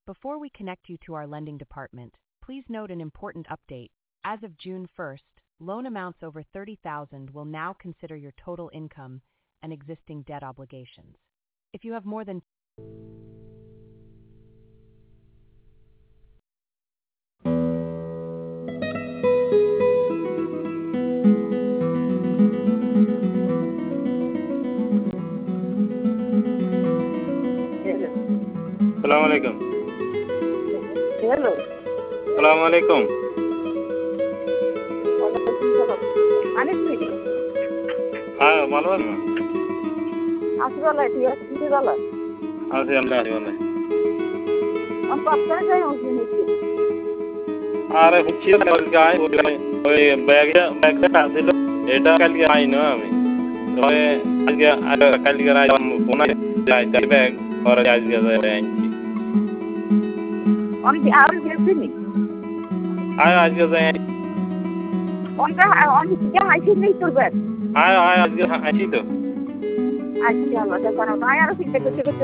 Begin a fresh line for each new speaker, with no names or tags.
Before we connect you to our lending department, please note an important update. As of June 1st, loan amounts over $30,000 will now consider your total income and existing debt obligations. If you have more than
السلام عليكم.
Hello.
السلام عليكم.
Anis Pidi.
ভালো আছেন?
Aswala, tuh Aswala.
আছি আলহামদুলিল্লাহ।
Apa saya yang sini?
আরে হচ্ছে গায় ওই ব্যাগটা ছিল এটা কালকে আই না আমি তবে আজকে কালকে আই ফোন যাই ব্যাগ পরে আজকে যাই আনছি
On the hour sini.
আজকে যাই
On the high sini turban.
আজকে আছি তো
Asyik Allah, saya kan orang yang harus kita